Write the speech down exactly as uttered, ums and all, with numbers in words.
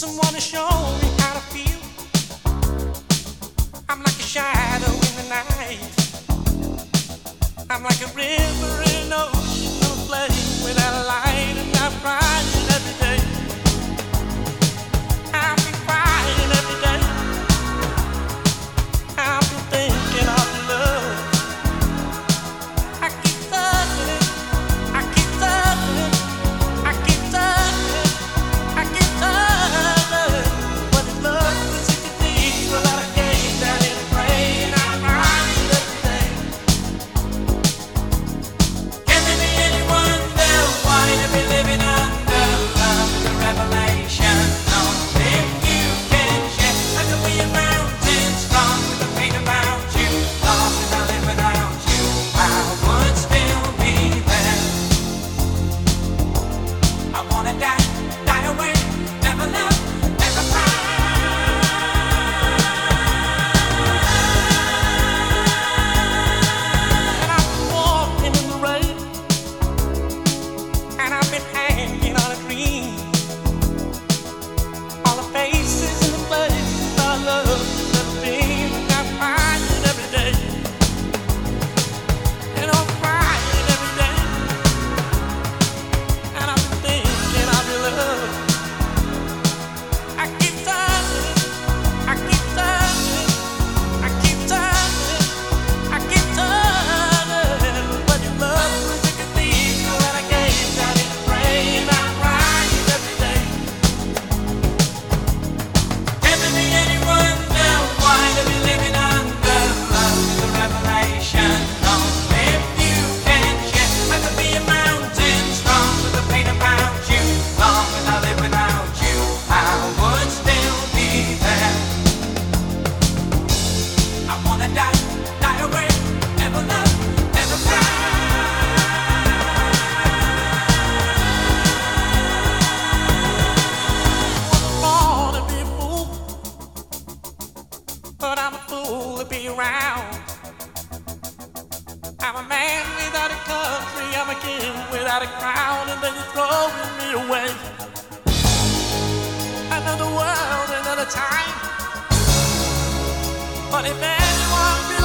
someone to show me how to feel. I'm like a shadow in the night. I'm like a river in an ocean of flame without a light, and I'm crying every day. I've been crying every day. I've been thinking of your love. I keep searching, I keep searching, I keep searching, I keep searching. But his love is such a deep, a lot of games that in a pray, and I'm crying every day. Can there be anyone there why to be living under love is a revelation? No, if you can share, I could be a mountain strong with the pain about you. Lost and I live without you, I would still be there. I wanna die, die away, never love, never cry. And I've been walking in the rain, and I've been hanging on a dream. All the faces and the places I love has never been. And I'm crying every day, and I'm crying every day. And I've been thinking of your love. I keep searching, I keep searching, I keep searching, I keep searching. But your love is like a cathedral that I gazed at in prayer, and I'm crying every day. Can there be anyone there why to be living under love is a revelation? No, if you can share, I could be a mountain strong with the pain about you. Long as I live without you, I would still be there. I wanna die, die away, never love, never cry. I wasn't born to be a fool, but I'm a fool to be around. I'm a man without a country, I'm a king without a crown, and then you're throwing me away. Another world, another time. But if anyone